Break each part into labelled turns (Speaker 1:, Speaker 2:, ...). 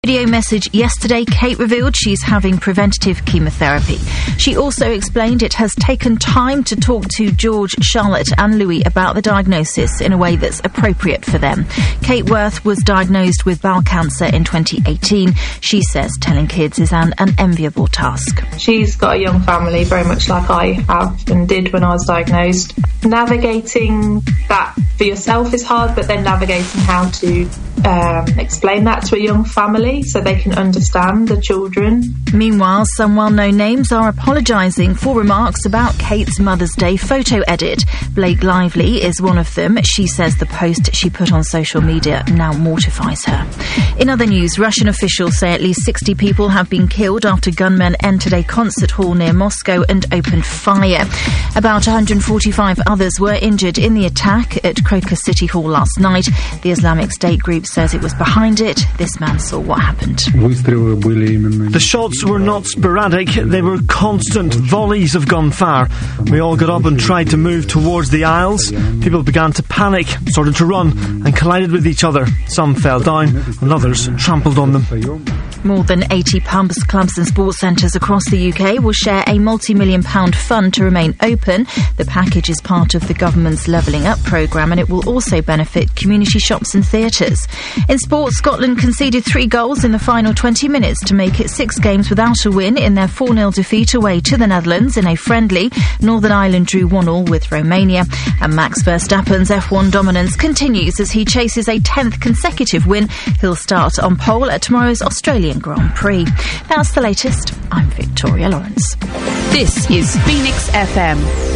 Speaker 1: Video message yesterday, Kate revealed she's having preventative chemotherapy. She also explained it has taken time to talk to George, Charlotte and Louis about the diagnosis in a way that's appropriate for them. Kate Worth was diagnosed with bowel cancer in 2018. She says telling kids is an enviable task.
Speaker 2: She's got a young family, very much like I have and did when I was diagnosed. Navigating that for yourself is hard, but then navigating how to explain that to a young family so they can understand the children.
Speaker 1: Meanwhile, some well-known names are apologising for remarks about Kate's Mother's Day photo edit. Blake Lively is one of them. She says the post she put on social media now mortifies her. In other news, Russian officials say at least 60 people have been killed after gunmen entered a concert hall near Moscow and opened fire. About 145 others were injured in the attack at Crocus City Hall last night. The Islamic State group says it was behind it. This man saw what happened.
Speaker 3: The shots were not sporadic, they were constant volleys of gunfire. We all got up and tried to move towards the aisles. People began to panic, started to run and collided with each other. Some fell down and others trampled on them.
Speaker 1: More than 80 pubs, clubs and sports centres across the UK will share a multi-million-pound fund to remain open. The package is part of the government's Levelling Up programme and it will also benefit community shops and theatres. In sports, Scotland conceded 3 goals in the final 20 minutes to make it 6 games without a win in their 4-0 defeat away to the Netherlands in a friendly. Northern Ireland drew 1-1 with Romania. And Max Verstappen's F1 dominance continues as he chases a 10th consecutive win. He'll start on pole at tomorrow's Australian Grand Prix. That's the latest. I'm Victoria Lawrence.
Speaker 4: This is Phoenix FM.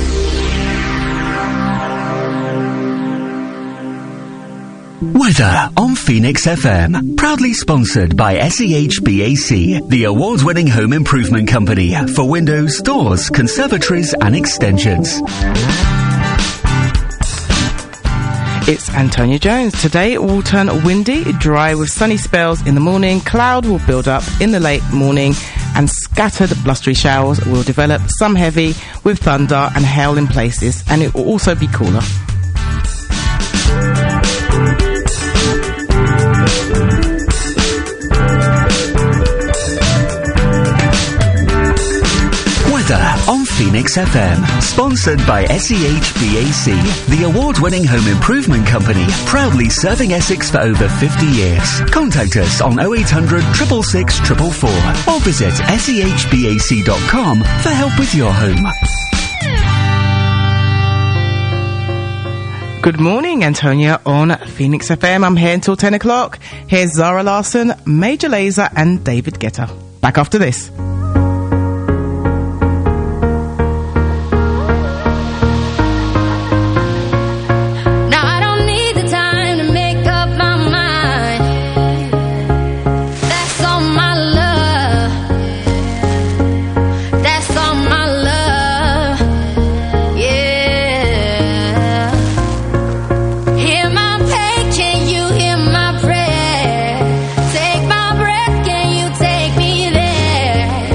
Speaker 5: Weather on Phoenix FM. Proudly sponsored by SEHBAC, the award-winning home improvement company for windows, doors, conservatories and extensions.
Speaker 6: It's Antonia Jones. Today it will turn windy, dry with sunny spells in the morning. Cloud will build up in the late morning and scattered blustery showers will develop, some heavy with thunder and hail in places, and it will also be cooler.
Speaker 5: On Phoenix FM, sponsored by SEHBAC, the award-winning home improvement company, proudly serving Essex for over 50 years. Contact us on 0800 666 444 or visit sehbac.com for help with your home.
Speaker 6: Good morning, Antonia on Phoenix FM. I'm here until 10 o'clock. Here's Zara Larsson, Major Lazer and David Guetta. Back after this.
Speaker 7: Take my breath, can you take me there?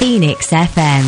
Speaker 7: Phoenix FM.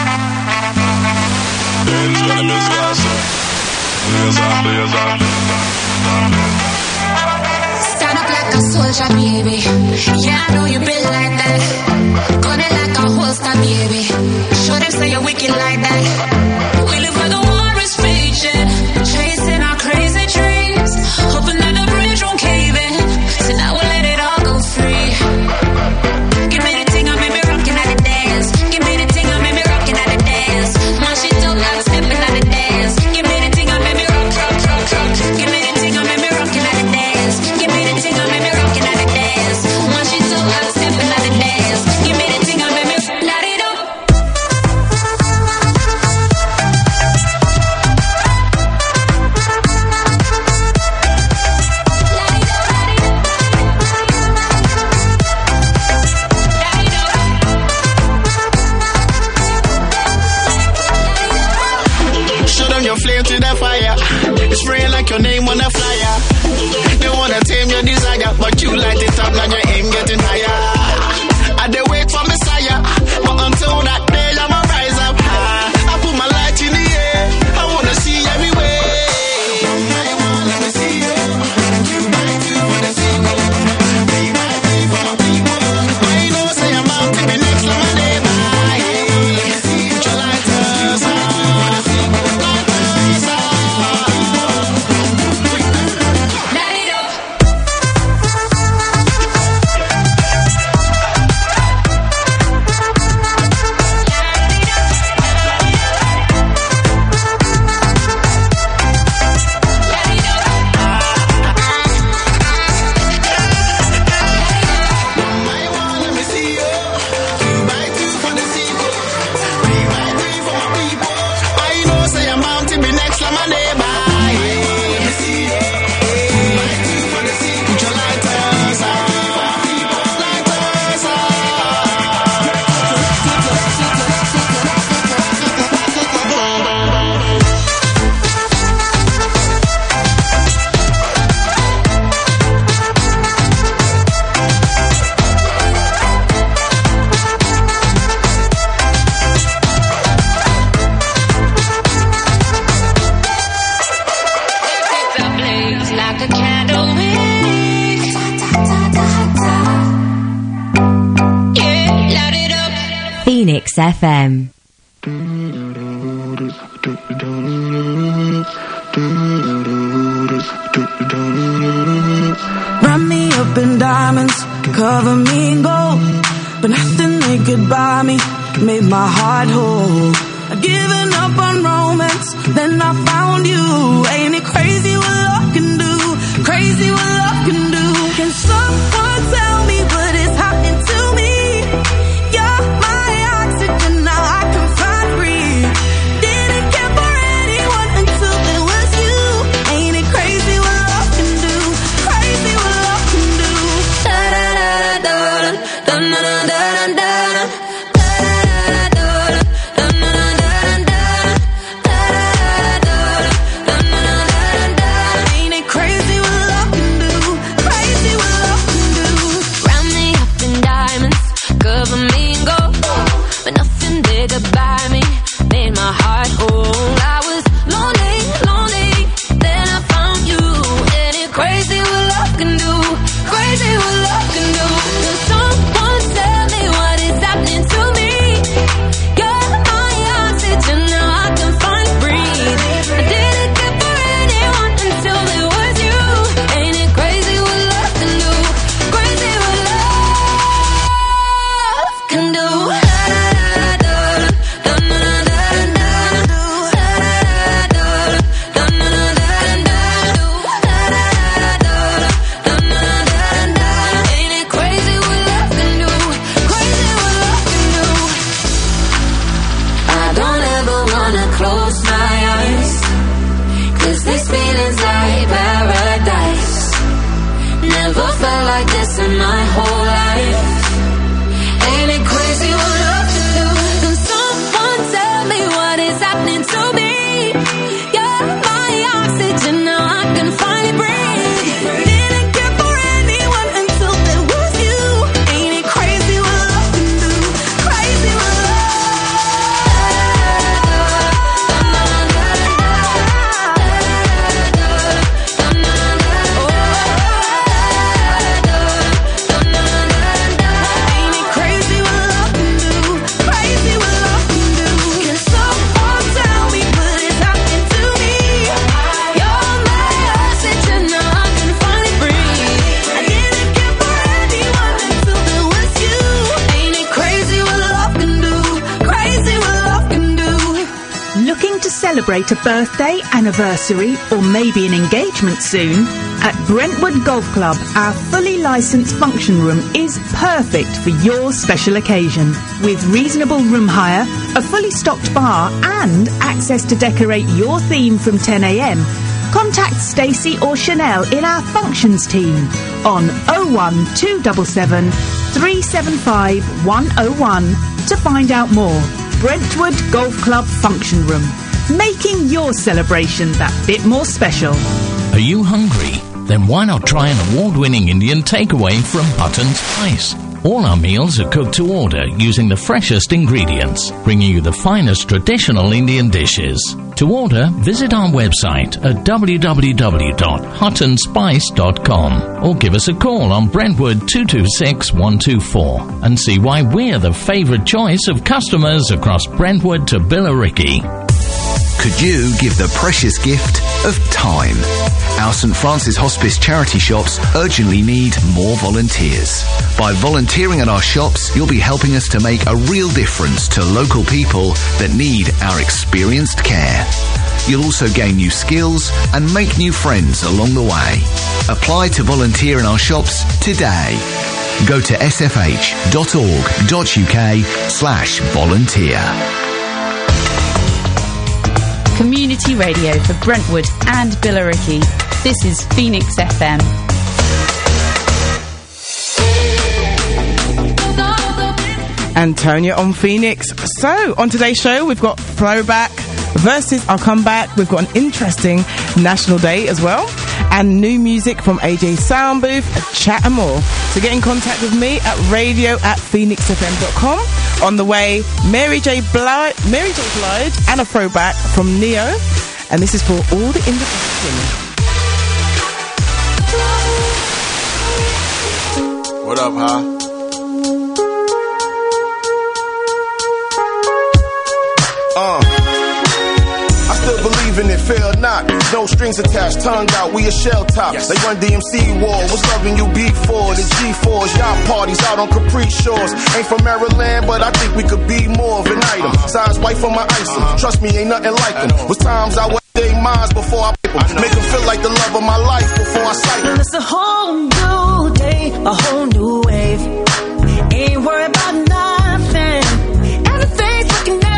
Speaker 8: Stand up like a soldier, baby. Yeah, I know you built like that. Gun it like a holster, baby. Show them say you're wicked like that. We live where the war is raging, chasing our crazy dreams, hoping that the bridge won't cave in. So now we'll let it all go free. Give me the thing, I made me rockin' at the dance. Give me the thing, I made me rockin' at the dance. Man, she don't like stepping at the dance. Give me the thing, I made me rock. Give me the thing, I made me rockin' at the dance. Give me the thing, I made me rockin' at the dance. Man, she don't like stepping at the dance. Give me the thing, I made me light it up.
Speaker 9: Show them your flame to the fire. It's spraying like your name on a flyer. They wanna tame your desire, but you light it up, now your aim getting higher. I they wait for Messiah, but until that day I'ma rise up high. I put my light in the air, I wanna see everywhere. I wanna let me see you. You might do for the single. Be my free for my people. I know say I'm out to be next to my neighbor. Let me see you, your lighters on.
Speaker 7: Phoenix FM.
Speaker 10: Wrap me up in diamonds, cover me in gold, but nothing they could buy me made my heart whole. I'd given up on romance, then I found you. Ain't it crazy what love can do? Crazy what love can do. Can someone tell me what is happening to me? You're my oxygen, now I can find breathe. Didn't care for anyone until it was you. Ain't it crazy what love can do? Crazy what love can do. Da da da da da da da da da da. Crazy what love
Speaker 11: to celebrate a birthday, anniversary, or maybe an engagement soon? At Brentwood Golf Club, our fully licensed function room is perfect for your special occasion. With reasonable room hire, a fully stocked bar, and access to decorate your theme from 10 a.m, contact Stacey or Chanel in our functions team on 01277 375 101 to find out more. Brentwood Golf Club Function Room, making your celebration that bit more special.
Speaker 12: Are you hungry? Then why not try an award-winning Indian takeaway from Hutton Spice? All our meals are cooked to order using the freshest ingredients, bringing you the finest traditional Indian dishes. To order, visit our website at www.huttonspice.com or give us a call on Brentwood 226 124 and see why we're the favourite choice of customers across Brentwood to Billericay.
Speaker 13: Could you give the precious gift of time? Our St Francis Hospice charity shops urgently need more volunteers. By volunteering at our shops, you'll be helping us to make a real difference to local people that need our experienced care. You'll also gain new skills and make new friends along the way. Apply to volunteer in our shops today. Go to sfh.org.uk/volunteer.
Speaker 4: Community radio for Brentwood and Billericay. This is Phoenix FM.
Speaker 6: Antonia on Phoenix. So, on today's show, we've got Throwback versus Our Comeback. We've got an interesting National Day as well. And new music from AJ Soundbooth, chat and more. So get in contact with me at radio@phoenixfm.com. On the way, Mary J. Blige and a throwback from Neo. And this is for all the independent women.
Speaker 14: What up, huh? I still believe in it, fail not. No strings attached, tongue out, we a shell top. Yes. They run DMC war, what's loving you before? The G4s, y'all parties out on Capri Shores. Ain't from Maryland, but I think we could be more of an item. Size white for my icing, trust me, ain't nothing like them. Was times I was they minds before I pick them. Make them feel like the love of my life before I sight them.
Speaker 10: It's a whole new day, a whole new wave. Ain't worried about nothing. Everything's looking up.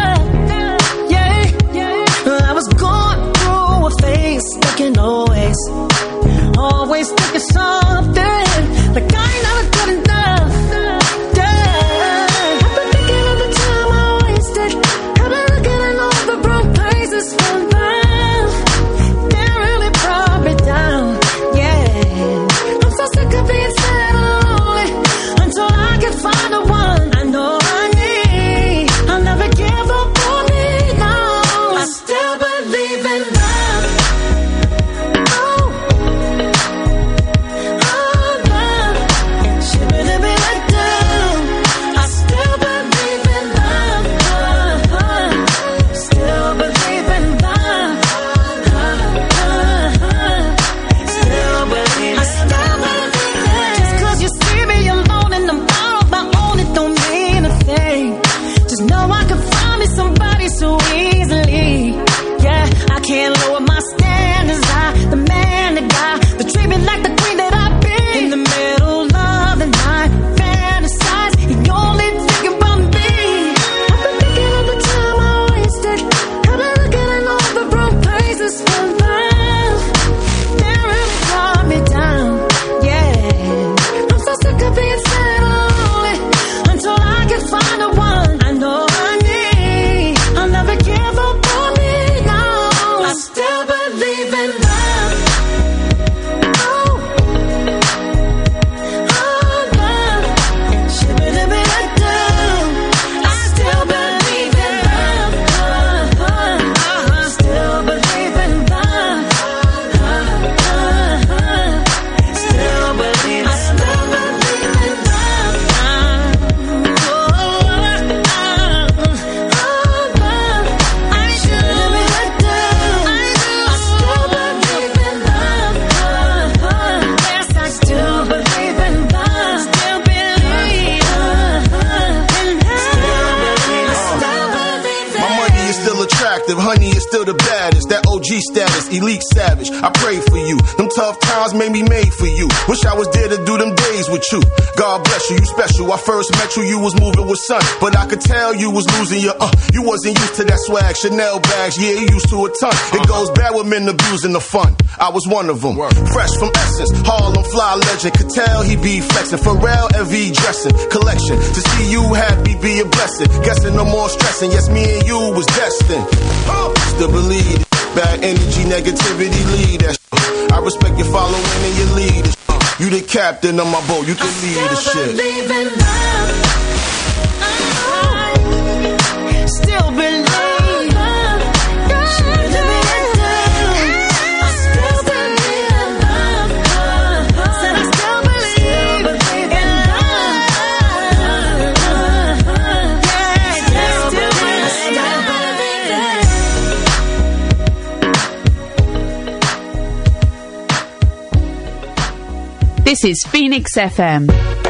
Speaker 10: I was going through a phase, thinking always thinking something, like I ain't never good enough. Yeah, I've been thinking of the time I wasted. I've been looking in all the wrong places for love. They really brought me down. Yeah, I'm so sick of being sad and lonely until I can find the one I know I need. I'll never give up on me, no. I still believe in love. Can't lower my standards. The man, the guy, the treatment like the queen that I've been. In the middle of the night, fantasize. You only thinking about me. I've been thinking of the time I wasted. I've been looking in all the wrong places for love. They really brought me down. Yeah, I'm so sick of being sad and lonely until I can find the one I know I need. I'll never give up on me. I still believe in love. Love. I still believe in love. Still believe in love. Still believe. I still believe in love. I still believe in
Speaker 14: attractive, honey is still the baddest. That OG status, elite savage. I pray for you. Them tough times made me made for you. Wish I was there to do them days with you. God bless you, you special. I first met you was moving with son, but I could tell you was losing your you wasn't used to that swag. Chanel bags, yeah, you used to a ton. It goes bad with men abusing the fun. I was one of them. Fresh from Essence, Harlem fly legend. Could tell he be flexing. Pharrell LV dressing collection. To see you happy be a blessing. Guessing no more stressing. Yes, me and you was destined. Still believe it. Bad energy, negativity, lead that shit. I respect your following and your lead. You the captain of my boat. You can lead the shit.
Speaker 8: Believe in love. Still believe.
Speaker 4: This is Phoenix FM.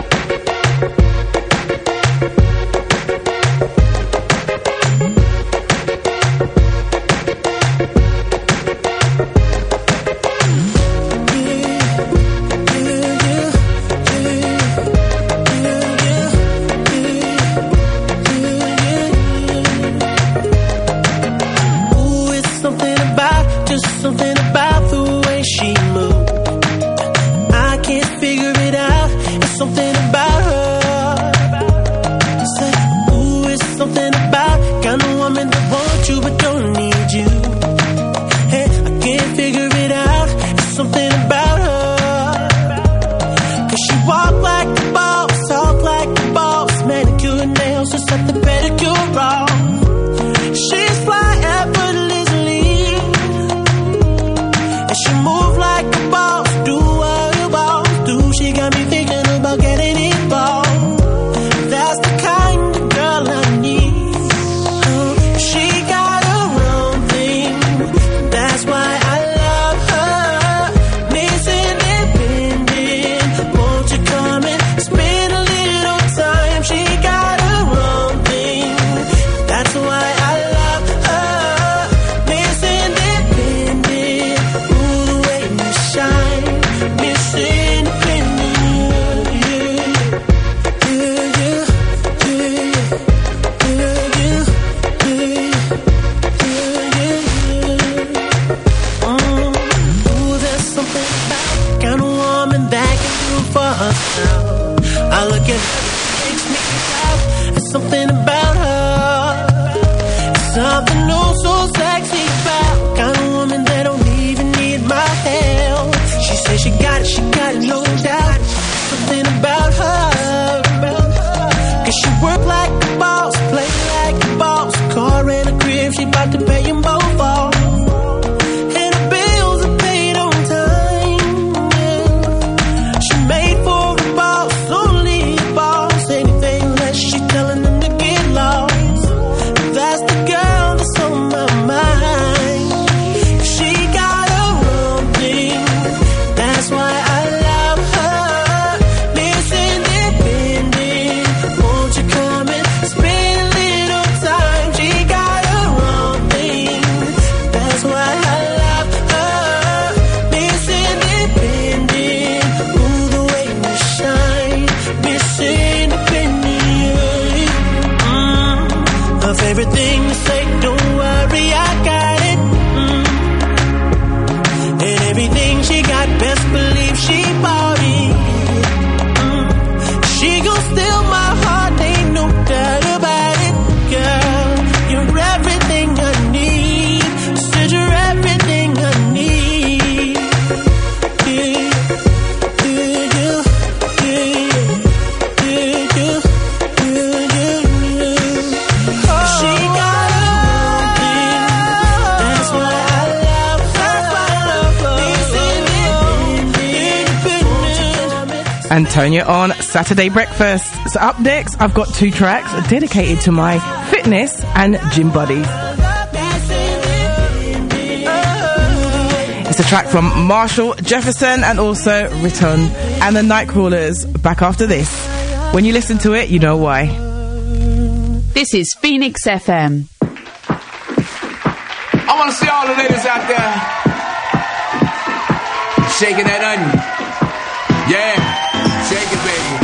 Speaker 6: Antonia on Saturday Breakfast. So up next, I've got 2 tracks dedicated to my fitness and gym buddies. It's a track from Marshall Jefferson and also Riton and the Nightcrawlers. Back after this. When you listen to it, you know why.
Speaker 4: This is Phoenix FM.
Speaker 15: I want to see all the ladies out there shaking that onion. Yeah, shake it, baby.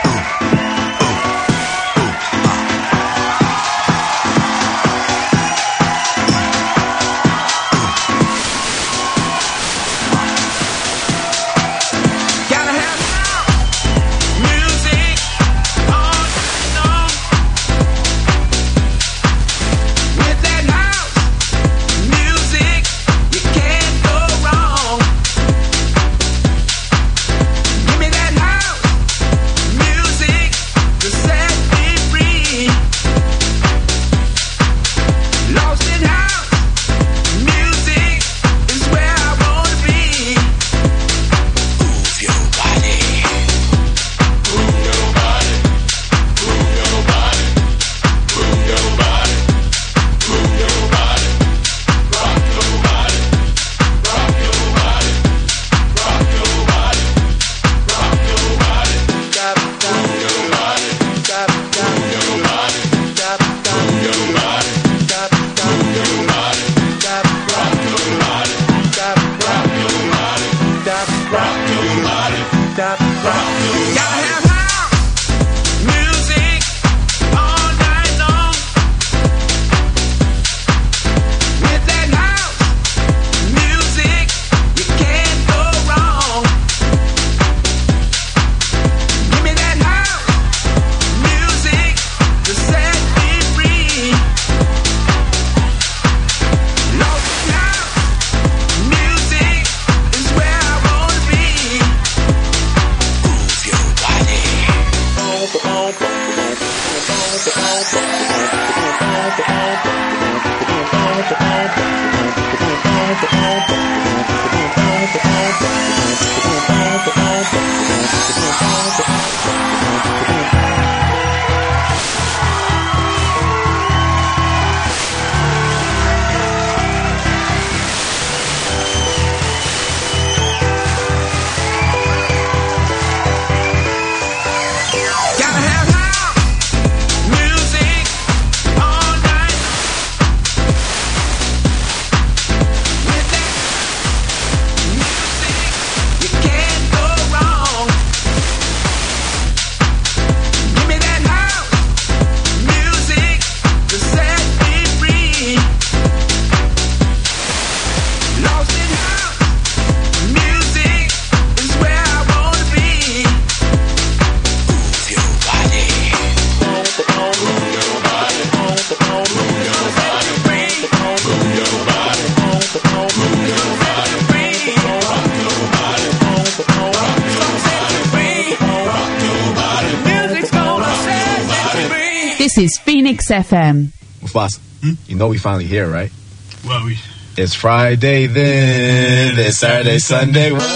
Speaker 4: This is Phoenix FM.
Speaker 16: Mufasa, you know we finally here, right?
Speaker 17: Well,
Speaker 16: it's Friday then, it's Saturday, Sunday.
Speaker 8: It's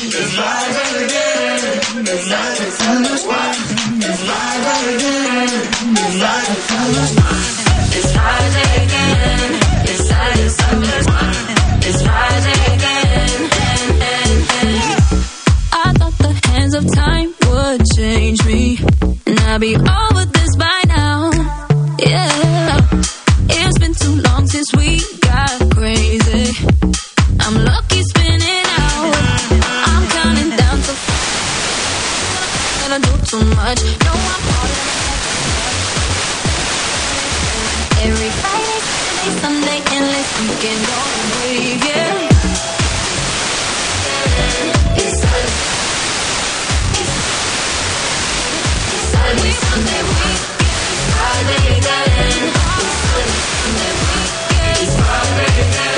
Speaker 8: live again. It's live again. It's live again. It's live again. It's Friday again. It's Saturday, Sunday. It's Friday again.
Speaker 18: I thought the hands of time would change me, and I'd be over this by now. Yeah, it's been too long since we got crazy. I'm lucky spinning out. I'm counting down to gonna do too much. No, I'm all every Friday, Saturday, Sunday, endless weekend, all week, yeah. It's Saturday, Sunday, week. It's Friday again. It's Saturday, Sunday, week. It's Friday again.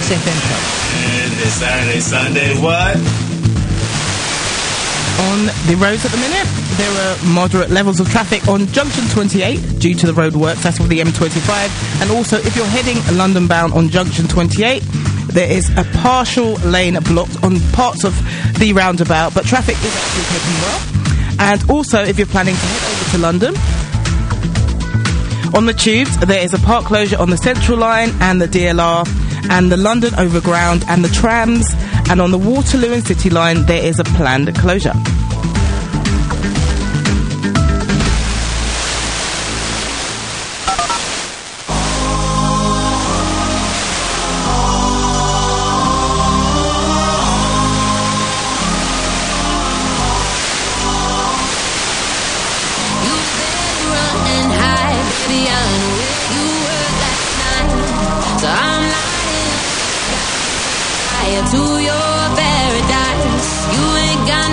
Speaker 17: Phoenix FM Traffic.
Speaker 16: It's Saturday, Sunday, what?
Speaker 6: On the roads at the minute, there are moderate levels of traffic on Junction 28 due to the road works. That's with the M25. And also, if you're heading London bound on Junction 28, there is a partial lane blocked on parts of the roundabout, but traffic is actually taking well. And also, if you're planning to head over to London, on the tubes, there is a park closure on the Central Line and the DLR and the London Overground and the trams, and on the Waterloo and City Line, there is a planned closure.
Speaker 18: To your paradise, you ain't got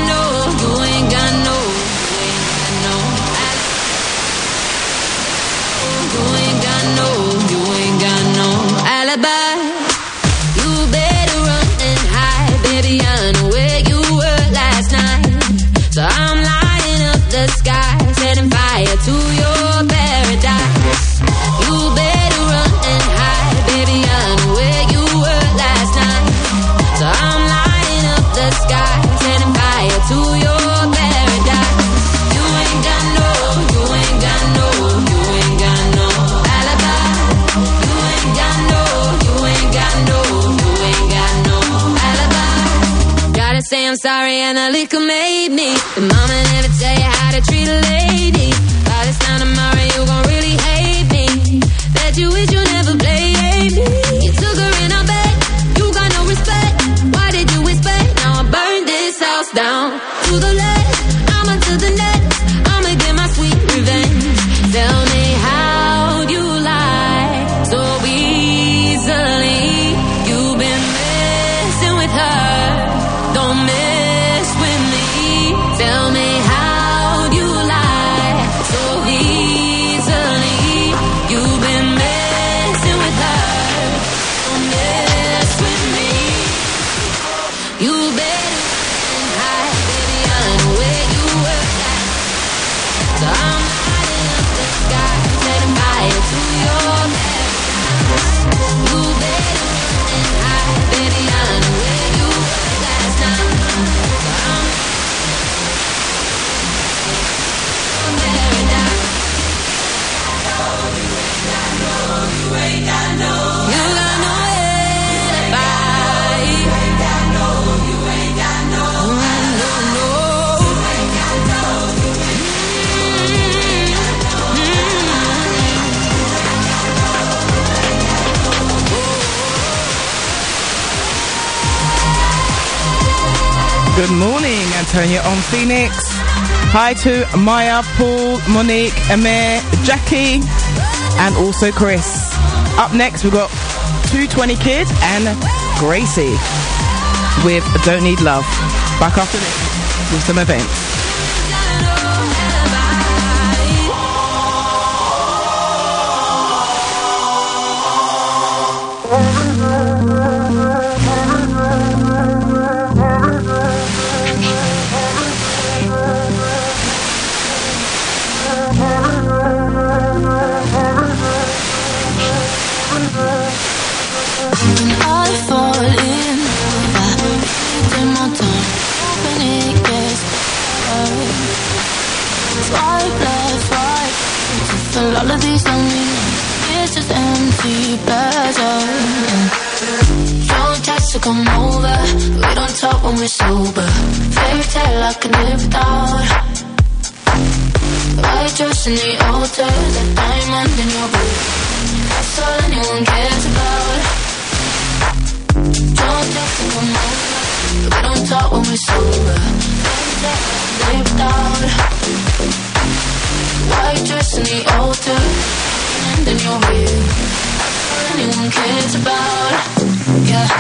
Speaker 18: no alibi. You better run and hide, baby. I know where you were last night. So I'm lighting up the sky, setting fire to your paradise. You better run and hide, baby. I know where you were last night. So I'm lighting up the sky, setting fire to your paradise. You ain't got no alibi. You ain't got no alibi. Gotta say I'm sorry and the liquor made me. The mama never tell you how to treat a lady. By this time tomorrow you gon' really hate me. Bet you wish you never played me. You took her in her bed, you got no respect. Why did you expect? Now I burn this house down to the left. I'm onto the next. I'ma get my sweet revenge. Tell me how you lie so easily. You've been messing with her, don't mess with me. Tell me how you lie so easily. You've been messing with her, don't mess with me. You better hide, baby. I know where you were at. So I'm lighting up the sky, setting fire to your paradise. You better hide, baby. I know where you were last night. So I'm paradise. You ain't got no alibi. You ain't got no.
Speaker 6: Good morning, Antonia on Phoenix. Hi to Maya, Paul, Monique, Amir, Jackie, and also Chris. Up next, we've got 220 Kid and Gracie with Don't Need Love. Back after this with some events.
Speaker 19: All of these loneliness, it's just empty pleasure. Don't text to come over, we don't talk when we're sober. Fairy tale I could live without. White dress in the altar, that diamond in your boot. That's all anyone cares about. Don't text to come over, we don't talk when we're sober. Fairy tale I could live without. White dress in the altar, and in your way, all anyone cares about, yeah.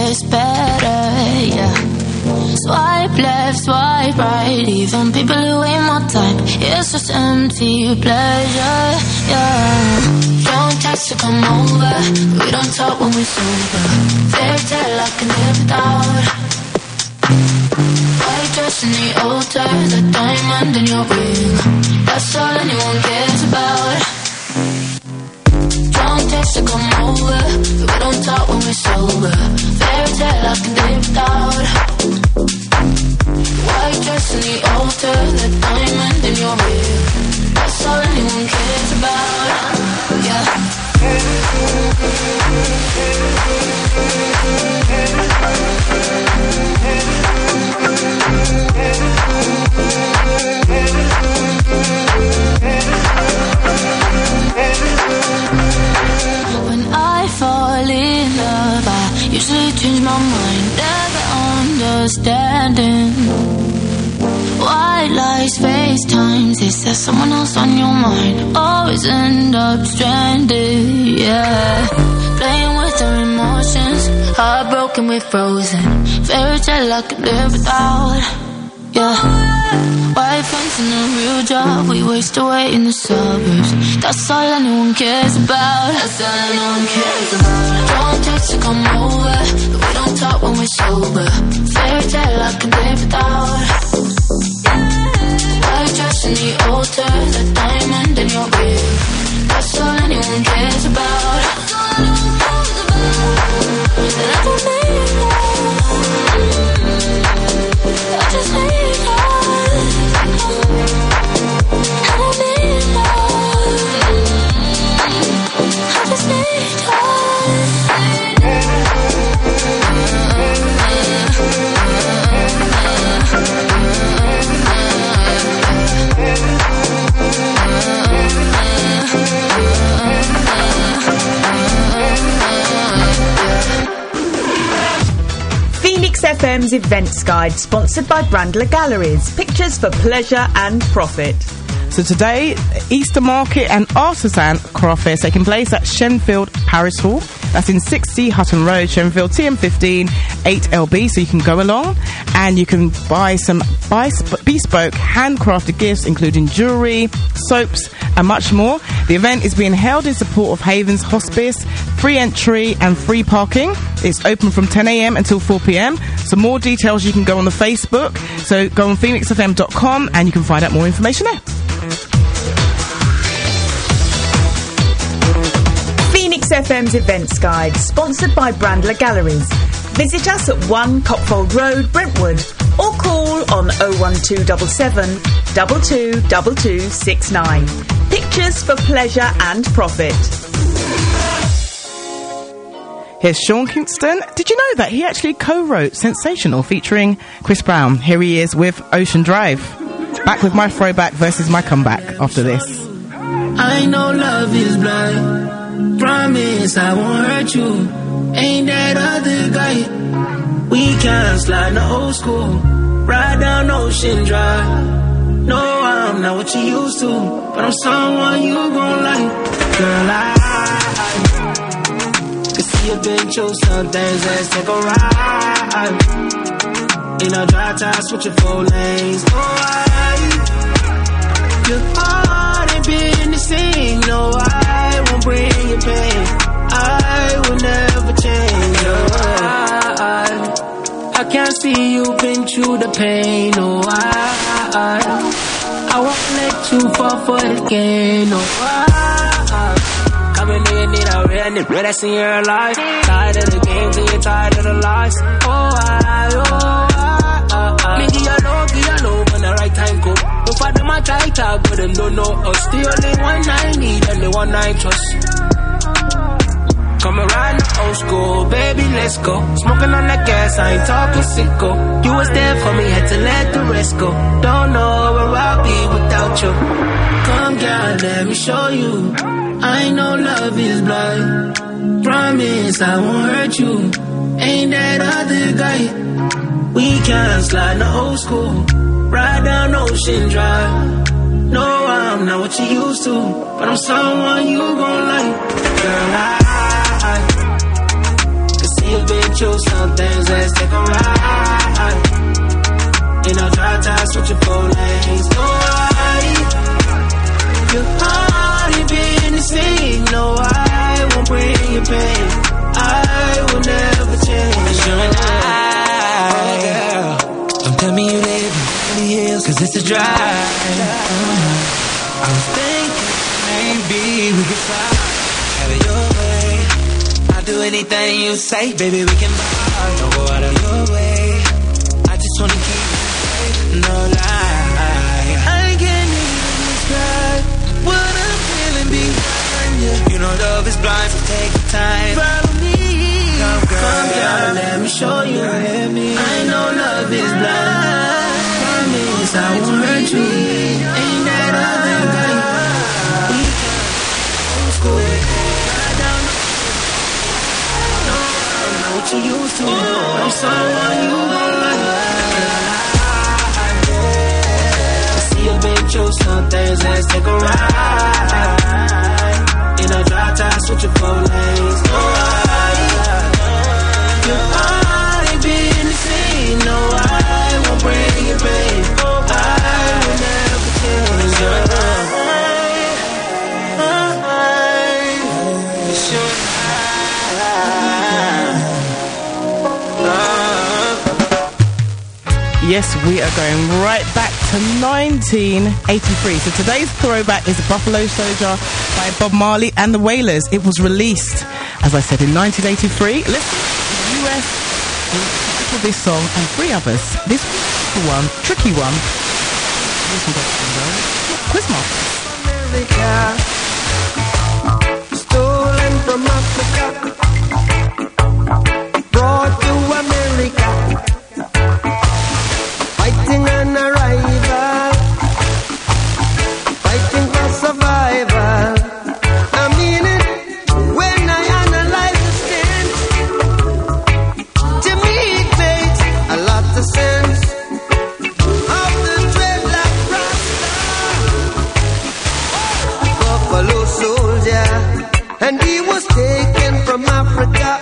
Speaker 19: gets better, yeah. Swipe left, swipe right, even people who ain't my type. It's just empty pleasure, yeah. Don't text to come over, we don't talk when we're sober. Fairy tale I can live without. White dress in the altar, the diamond in your ring, that's all anyone cares about. Don't text to come over, we don't talk when we're sober. Fairy tale I can live without. White dress in the altar, the diamond in your ring, that's all anyone cares about, yeah. When I fall in love, I usually change my mind, never understanding white lies, FaceTimes. Is there someone else on your mind? Always end up stranded, yeah. Playing with our emotions, heartbroken, we're frozen. Fairy tale I could live without, yeah. White fence and a real job, we waste away in the suburbs. That's all anyone cares about. That's all anyone cares about. Don't text to come over, but we don't talk when we're sober. Fairy tale I can live without. White dress in the altar, the diamond in your ring, that's all anyone cares about. And I don't need love, I just need love. I don't need love, I just need
Speaker 11: Phoenix FM's Events Guide, sponsored by Brandler Galleries. Pictures for pleasure and profit.
Speaker 6: So today, Easter Market and Artisan Craft Fair taking place at Shenfield Parish Hall. That's in 60 Hutton Road, Shenfield, TM15 8LB. So you can go along and you can buy some bespoke handcrafted gifts, including jewellery, soaps and much more. The event is being held in support of Havens Hospice, free entry and free parking. It's open from 10 a.m. until 4 p.m. So more details you can go on the Facebook. So go on phoenixfm.com and you can find out more information there.
Speaker 11: Phoenix FM's Events Guide, sponsored by Brandler Galleries. Visit us at 1 Copfold Road, Brentwood, or call on 01277 222269. Pictures for pleasure and profit.
Speaker 6: Here's Sean Kingston. Did you know that he actually co-wrote Sensational featuring Chris Brown? Here he is with Ocean Drive. Back with my throwback versus my comeback after this.
Speaker 17: I know love is blind. Promise I won't hurt you. Ain't that other guy? We can slide the old school. Ride down Ocean Drive. No, I'm not what you used to, but I'm someone you gon' like. Girl, I can see you've been through some things. Let's take a ride. In a dry time, switching 4 lanes. Oh, your heart ain't been the same. No, I won't bring you pain. I will never change. I can't see you been through the pain. No, I won't let you fall for the game. No, coming in, need a real nigga that's in your life. Tired of the games and you're tired of the lies. Me give you low, when the right time come. No for them I try talk, but them don't know us. The only one I need and the one I trust. Come around the old school, baby, let's go. Smoking on that gas, I ain't talking sicko. You was there for me, had to let the rest go. Don't know where I'll be without you. Come, girl, let me show you. I know love is blind. Promise I won't hurt you. Ain't that other guy? We can slide the old school. Ride down Ocean Drive. No, I'm not what you used to, but I'm someone you gon' like. Girl, I can see See you've been through some things, let's take a ride. In our dry time, switching 4 lanes, no I. Your heart ain't been the same, no I won't bring you pain. I will never change. You and I, don't tell me you live in the hills, cause it's a drive. I was thinking maybe we could fly, have it your way. I'll do anything you say, baby, we can buy. Don't go out of your way. I just wanna keep you safe, no lie. I can't even describe what I'm feeling behind you. You know love is blind, so take the time. Follow me, come down, let me show you. I know love is blind. Promise I won't hurt you. Ain't that other guy? We old school. I don't know what you used to. I'm someone you want. See you've been through some things, let's take a ride. In a dry time, switching 4 lanes, no I. Your heart ain't been the same, no I won't bring you pain. I will never change your love.
Speaker 6: Yes, we are going right back to 1983. So today's throwback is Buffalo Soldier by Bob Marley and the Wailers. It was released, as I said, in 1983. Listen to the US for this song and 3 others. This one, tricky one. Quizmaster.
Speaker 17: Stolen from Africa, brought to America. Fighting an arrival, fighting for survival. I mean it when I analyze the stance. To me it makes a lot of sense. Of the dreadlock rasta, Buffalo Soldier, and he was taken from Africa,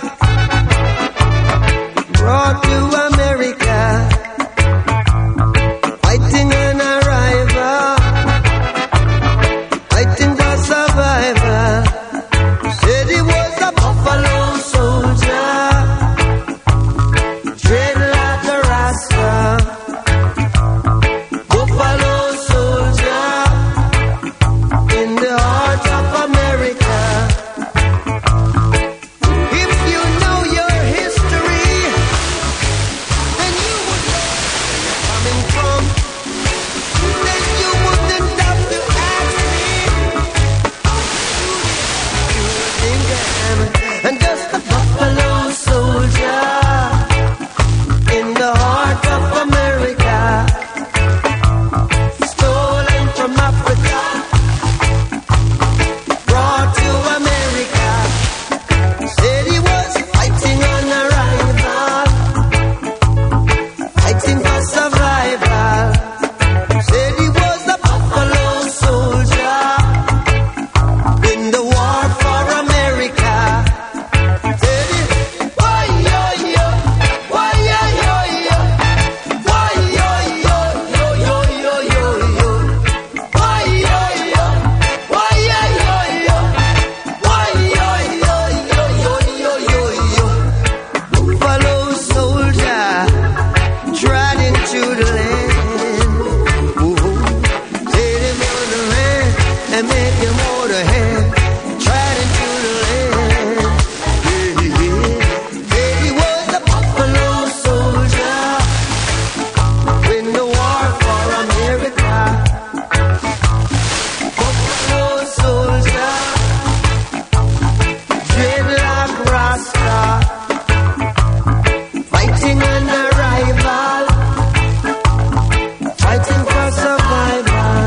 Speaker 17: brought to America. Fighting an arrival, fighting for survival. Said he was a Buffalo Soldier, dreadlock a rasta. Buffalo Soldier, in the heart of America. If you know your history, then you would know where you're coming from. Then you wouldn't have to ask me. You think I'm just a Buffalo Soldier in the heart of America, stolen from Africa, brought to America. Said he was fighting on arrival, fighting for survival. Said he was a Buffalo Soldier in the war for America. Said he, why yo yo, why yo yo yo, why yo yo yo yo yo yo yo, why yo yo, why yo yo yo, why yo yo yo yo yo yo yo. Buffalo Soldier tried into the land. Said him on the land and make him hold the hand. Tried into the land. Said he was a Buffalo Soldier in the war for America. Buffalo Soldier, dreadlock rasta, fighting an arrival, fighting for survival.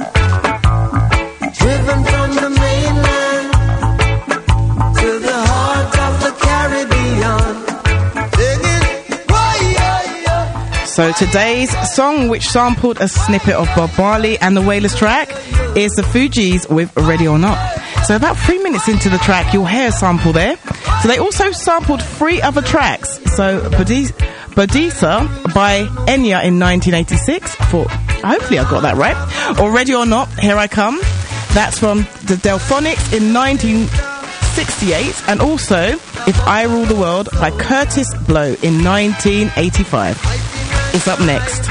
Speaker 17: Driven from the mainland to the heart of the Caribbean. Singing, why,
Speaker 6: So today's song, which sampled a snippet of Bob Marley and the Wailers track, is the Fugees with Ready or Not. So about 3 minutes into the track, you'll hear a sample there. So they also sampled 3 other tracks. So Bodisa by Enya in 1986. Hopefully I got that right. Or Ready or Not, Here I Come. That's from the Delphonics in 1968. And also If I Rule the World by Curtis Blow in 1985. It's up next.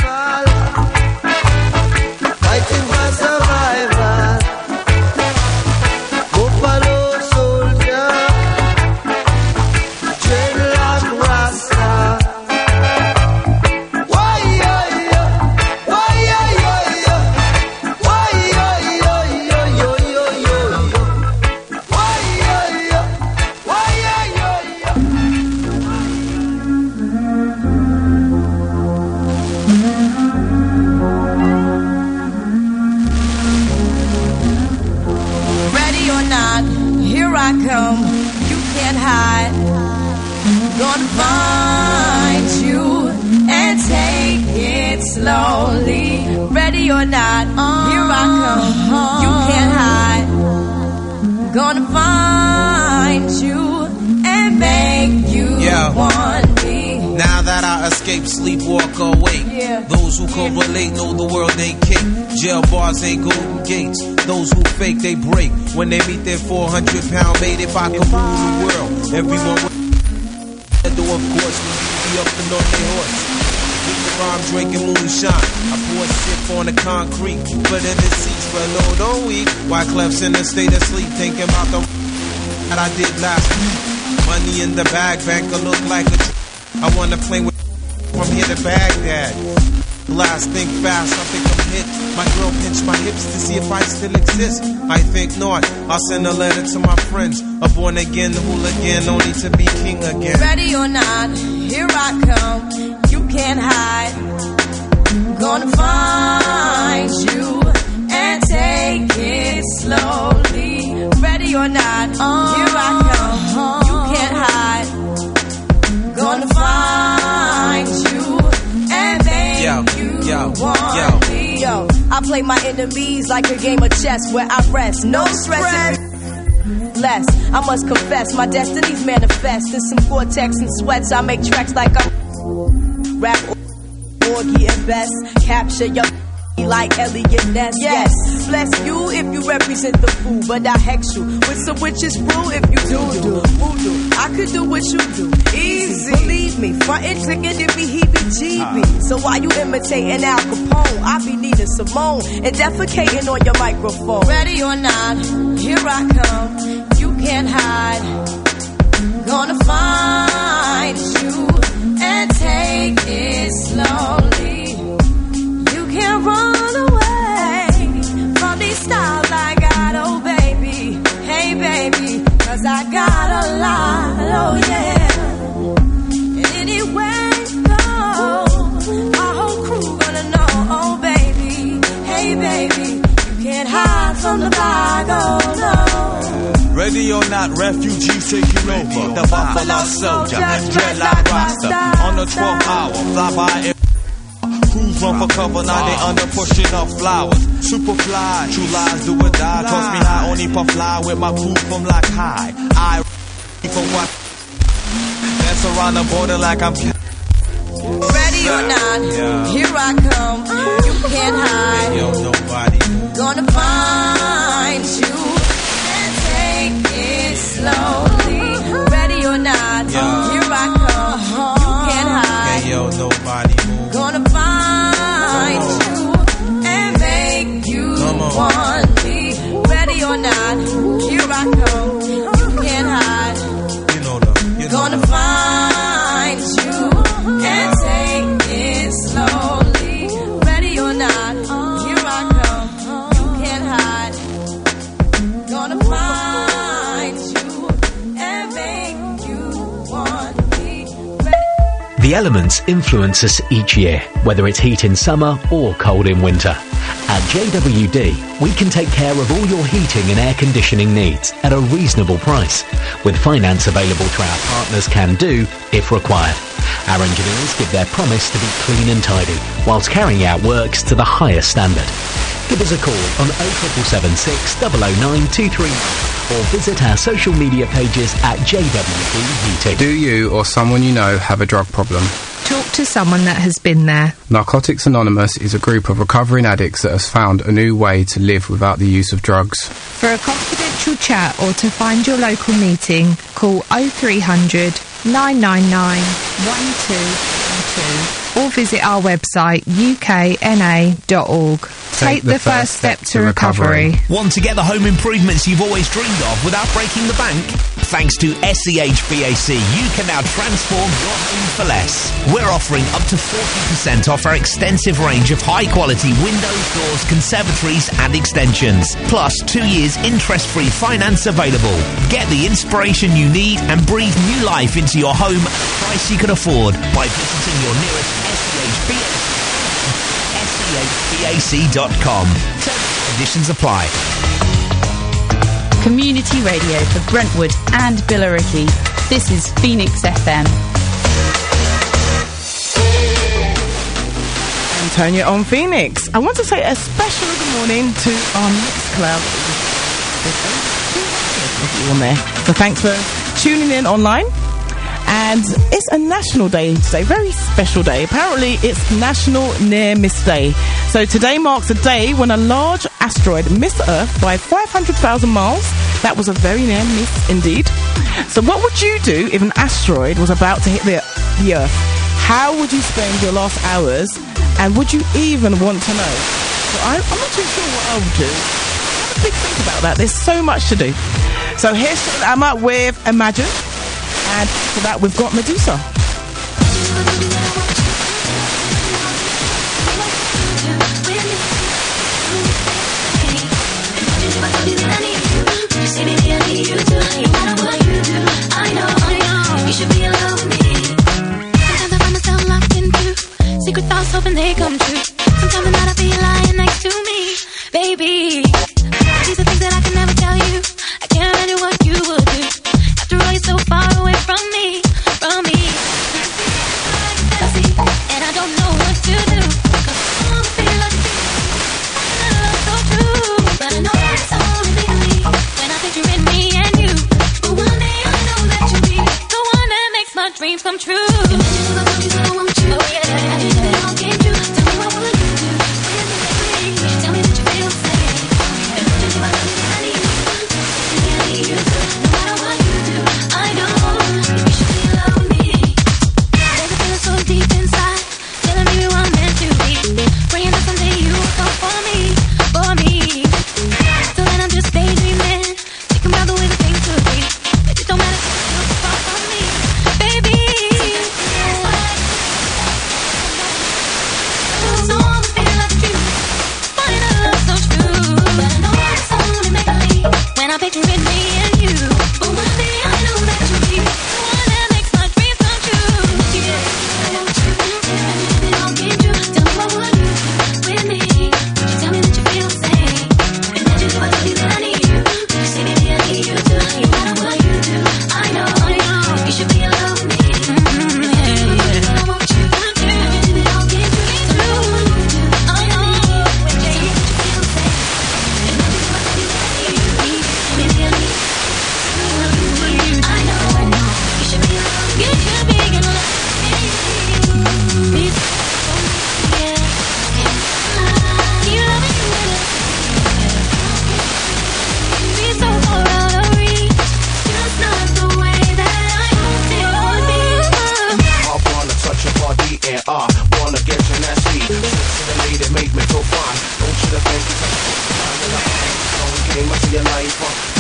Speaker 20: Fighting for survival. Buffalo soldier. Dreadlock Rasta. Why,
Speaker 21: I come, you can't hide. Gonna find you and take it slowly. Ready or not, here I come, you can't hide. Gonna find you and make you want me.
Speaker 22: Now that I escape, sleep, walk awake. Those who correlate know the world ain't cake. Jail bars ain't golden gates. Those who fake, they break. When they meet their 400-pound mate, if I could rule the world, everyone would. Though of course, we be up and on their horse. With the rhyme drinking moonshine. I pour a sip on the concrete, but in the seats for a load all week. Why Clef's in a state of sleep, thinking about the that I did last week. Money in the bag, banker look like a. I wanna play with from here to Baghdad. Last, think fast, I think I'm hit. My girl pinched my hips to see if I still exist. I think not. I'll send a letter to my friends. A born again hooligan, only to be king again.
Speaker 21: Ready or not, here I come. You can't hide. Gonna find you and take it slowly. Ready or not, here I come. You can't hide. Gonna find you and make you want me. Yo, I play my enemies like a game of chess where I rest. No stress. Less, I must confess, my destiny's manifest. In some Gore-Tex and sweats, I make tracks like I'm rap orgy and best. Capture your like Elliot Ness. Yes, bless you if you represent the fool, but I hex you with some witches brew if you do voodoo. I could do what you do, easy. Believe me, frontin' trickin' it be heebie-jeebie. So while you imitating Al Capone, I be needing Simone and defecating on your microphone. Ready or not, here I come. You can't hide. Gonna find you and take it slowly. You can't run away from these styles I got, oh baby. Hey baby, 'cause I got a lot, oh yeah. And anywhere you go, our whole crew gonna know, oh baby. Hey baby, you can't hide from the bag, oh no.
Speaker 22: Ready or not, refugees taking over. The Buffalo Soldier, Dreadlock Rasta. On the 12th hour, fly by. Crews run for cover, now they under pushing up flowers. Super fly, true lies do or die. Toss me high, only puff fly with my crew from like high. I for what? Dance around the border like I'm.
Speaker 21: Ready or not, here I come. You can't hide.
Speaker 22: Yo, nobody.
Speaker 21: Gonna find you and take it slowly. Ready or not, here I come. You can't hide.
Speaker 22: Yo, nobody.
Speaker 21: Gonna find you and make you want me. Ready or not, here I come. You can't hide. Gonna find you and take it slowly. Ready or not, here I come. You can't hide. Gonna find you and make you want me.
Speaker 23: The elements influence us each year, whether it's heat in summer or cold in winter. At JWD, we can take care of all your heating and air conditioning needs at a reasonable price, with finance available through our partners Can Do if required. Our engineers give their promise to be clean and tidy, whilst carrying out works to the highest standard. Give us a call on 07776 00923 or visit our social media pages at JWD Heating.
Speaker 1: Do you or someone you know have a drug problem?
Speaker 2: Talk to someone that has been there.
Speaker 1: Narcotics Anonymous is a group of recovering addicts that has found a new way to live without the use of drugs.
Speaker 2: For a confidential chat or to find your local meeting, call 0300 999 1212 or visit our website ukna.org. Take the first step to recovery.
Speaker 3: Want to get the home improvements you've always dreamed of without breaking the bank? Thanks to SEHBAC, you can now transform your home for less. We're offering up to 40% off our extensive range of high-quality windows, doors, conservatories and extensions. Plus 2 years interest-free finance available. Get the inspiration you need and breathe new life into your home at a price you can afford by visiting your nearest SEHBAC.com. Terms and conditions apply.
Speaker 4: Community radio for Brentwood and Billericay. This is Phoenix FM.
Speaker 6: Antonia on Phoenix. I want to say a special good morning to our Mixcloud. On there. So thanks for tuning in online. And it's a national day today, very special day. Apparently it's National Near Miss Day. So today marks a day when a large asteroid missed Earth by 500,000 miles. That was a very near miss indeed. So what would you do if an asteroid was about to hit the Earth? How would you spend your last hours? And would you even want to know? So I'm not too sure what I would do. Have a big think about that. There's so much to do. So here's Emma with Imagine. And for that, we've got Medusa.
Speaker 18: Sometimes I find myself locked into secret thoughts, hoping they come true. Sometimes at night I feel lying next to me, baby. These are things that I can never tell you. I can't imagine what you would do. After all, you're so far away from me, from me. And I don't know what to do. 'Cause I wanna feel like I love so true. But I know it's only legally when I picture in me and you. But one day I know that you'll be the one that makes my dreams come true. I want you. Oh yeah. I'll give you. Tell me what will you do? Tell me that you feel safe. I need you. I need you. No matter what you do, I know you should be loving me. There's a feeling so deep inside, telling me we were meant to be. Praying that someday you will come for me, for me. Till then I'm just daydreaming, thinking about the way the things could be. It don't matter if you're so far from me, baby. So I'm feeling like you, finding a love so true. But I know it's only make-believe when I picture it me and you. But one day I know that you'll be the one that makes my dreams come true. Yeah, I want you. I'll give you. Tell me what would you do with me? Would you tell me that you feel safe? Imagine if I told you that I need you. Would you say maybe I need you too? No matter what you do, I know you should be in love with me. I want you. I'll give you. Tell me what would you do? I know. Would you tell me that you feel safe? Imagine if I told you that I need you. Maybe I need you. I know you should be in love with me. You should be in love with me. Yeah. Keep loving you with it. Be so far out of reach, just not the way that I hoped it would be.
Speaker 14: I wanna touch your body and I wanna get your nasty. Tricks in the way that make me feel fine. Don't you think it's a time in the eye? Don't game into your life.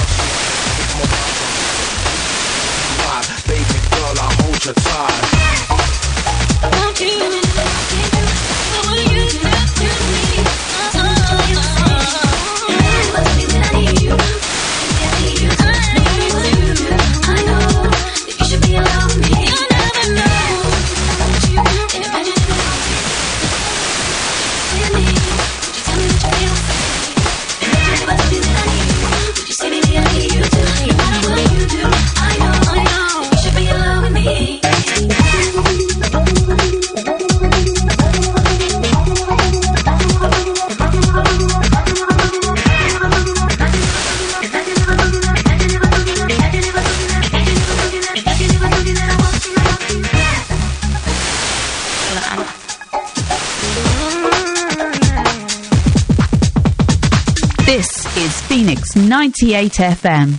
Speaker 14: Baby girl, I hold you tight.
Speaker 18: Won't you? What will you do to me? I need you. I know that you should be in love with me. You never know. Won't you? Imagine if I with me. Would you tell me that you feel safe? Imagine if I told you that I need you. Would you say maybe I need you too? No matter what you do, I know that you should be in love with me.
Speaker 4: Phoenix 98 FM.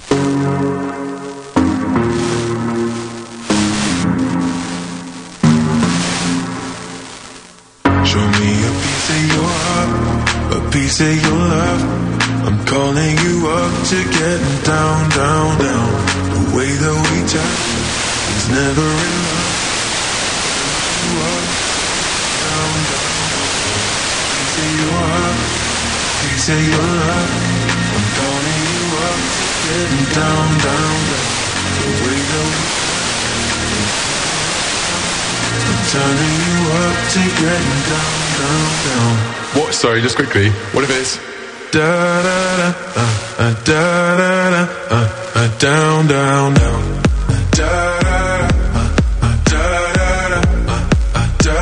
Speaker 5: Show me a piece of your heart, a piece of your love. I'm calling you up to get down, down, down. The way that we touch is never enough. You up, down, down. Piece of your heart, piece of your love. I'm calling you up to get down, down, down. The way that we turning you up to getting down, down, down.
Speaker 7: What? Sorry, just quickly. What if it's
Speaker 5: da da da da da da down, down, down. Da da da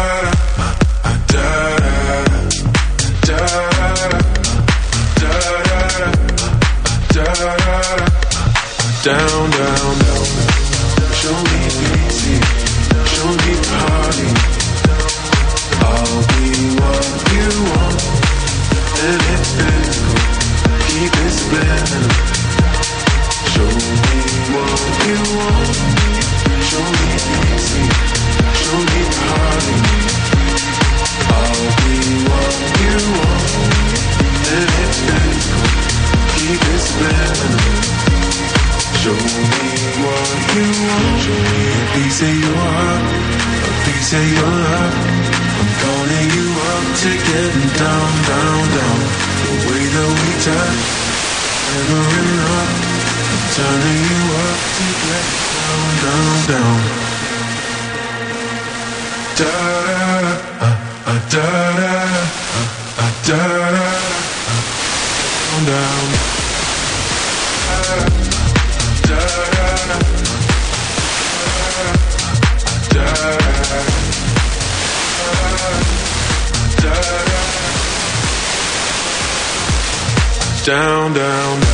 Speaker 5: down, down, down. Show me easy. Show me party. I'll be what you want, and it's physical. Keep it splendid. Show me what you want. Show me easy. Show me party. I'll be what you want, and it's physical. Keep it splendid. Show me what you want. Show me a piece of your heart, a piece of your love. I'm calling you up to getting down, down, down. The way that we touch, never enough. I'm turning you up to get down, down, down. Da da da da da da down, down. Down, down, down.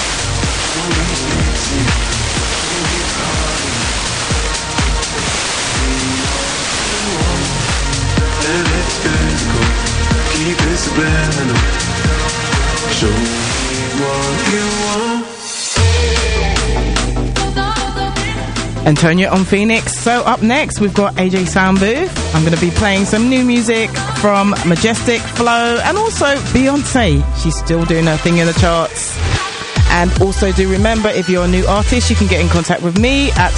Speaker 5: And it's physical. Keep it subliminal. Show me what you want.
Speaker 6: Antonia on Phoenix. So up next we've got AJ Sound Booth. I'm going to be playing some new music from Majestic, Flow, and also Beyonce. She's still doing her thing in the charts. And also do remember, if you're a new artist, you can get in contact with me at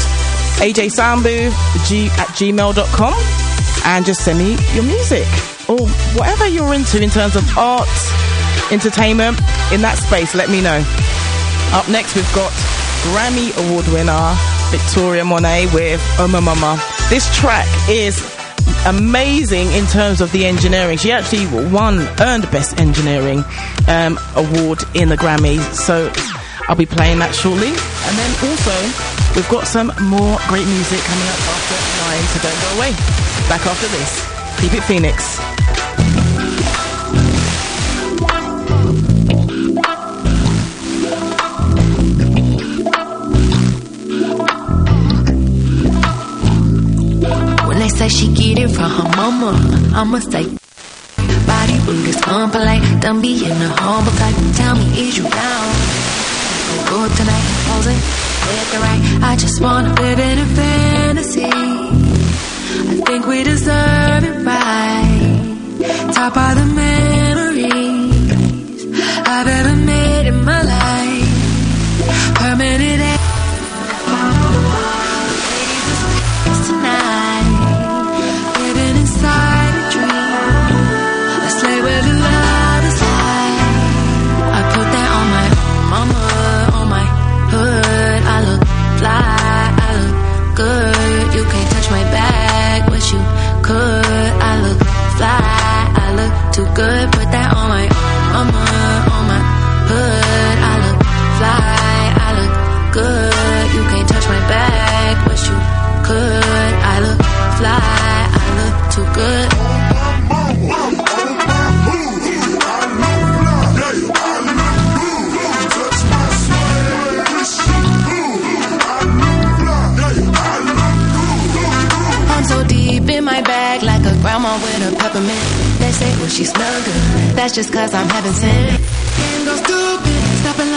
Speaker 6: ajsoundbooth@gmail.com and just send me your music or whatever you're into in terms of art, entertainment, in that space. Let me know. Up next we've got Grammy Award winner Victoria Monet with Oh My Mama. This track is amazing in terms of the engineering. She actually earned Best Engineering Award in the Grammys. So I'll be playing that shortly. And then also, we've got some more great music coming up after 9, so don't go away. Back after this. Keep it Phoenix.
Speaker 9: They say she get it from her mama. I'ma say body rude is unpolite. Don't be in the humble type. Tell me, is you down? Go good tonight, posing, left and right. I just wanna live in a fantasy. I think we deserve it right. Top of the memories I've ever made in my life. Permanent tonight. Inside a dream, let's lay where the love is high. I put that on my mama, on my hood. I look fly, I look good. You can't touch my bag, but you could. I look fly, I look too good. Put that on my mama, on my hood. I look fly, I look good. You can't touch my bag, but you could. I look fly, too good. I'm so deep in my bag like a grandma with a peppermint. They say, well, she smell good. That's just cause I'm heaven sent. Can't go stupid, stopping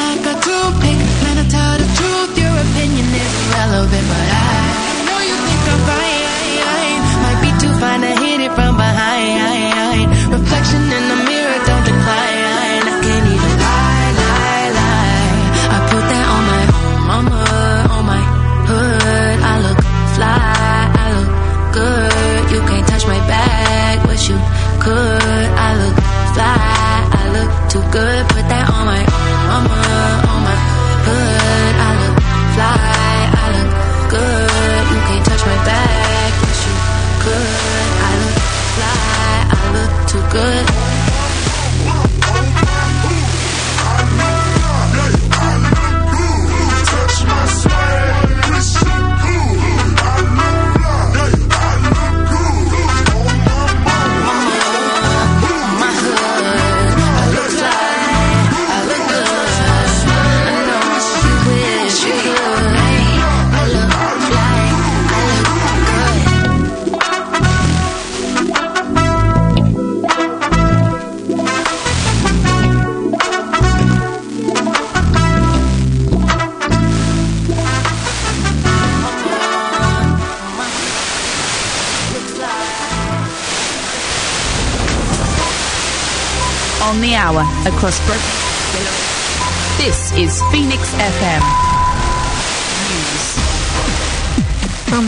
Speaker 4: on the hour across This is Phoenix FM.